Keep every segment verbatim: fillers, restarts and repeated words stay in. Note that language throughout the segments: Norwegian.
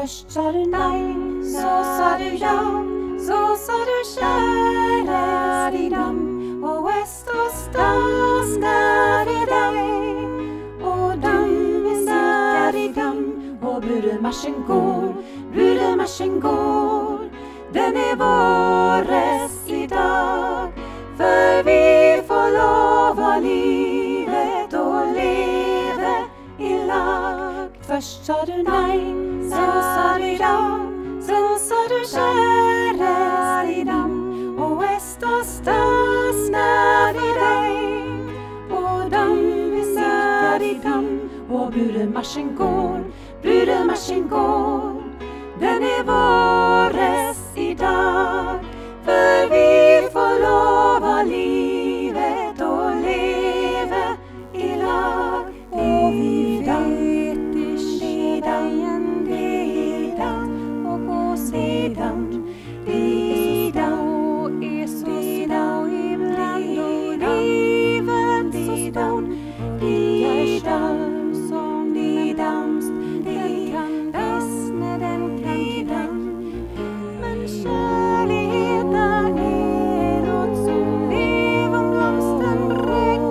Først sa du nei, så sa du ja, så sa du kjære dam, og est og stas nær i deg, og du er sikker i dam, og brudemarsjen går, brudemarsjen går, den er våres i dag, for vi får lov av livet og leve i lag. Først sa du nei, så sa du ja, så sa du kjære dam, og est og stas nær i deg, og du er sikker i dam, og brudemarsjen går, brudemarsjen går, den er våres i dag, for vi får lov av livet og leve i lag. Og vi vet ikke dagen det dan, og gå sedan det dan, er så stor ibland og livet så stor, det dan som det dans, det kan visne, den kan dan, men kjærligheten er åt som leven blomsten brekk.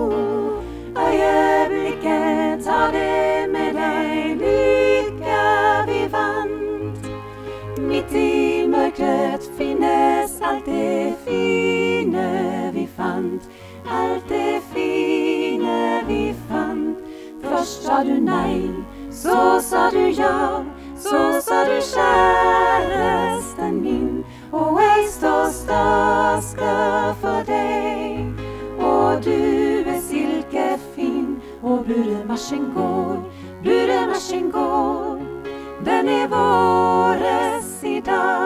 Øyeblikket tar det med deg, lykke vi vant. Midt i mørket finnes alt det fine vi fant, alt det fine vi fant. Først sa du nei, så sa du ja, så sa du kjæresten min, og jeg står staske for deg, og du er silkefin, og brudemarsjen går, brudemarsjen går, den er våres i dag.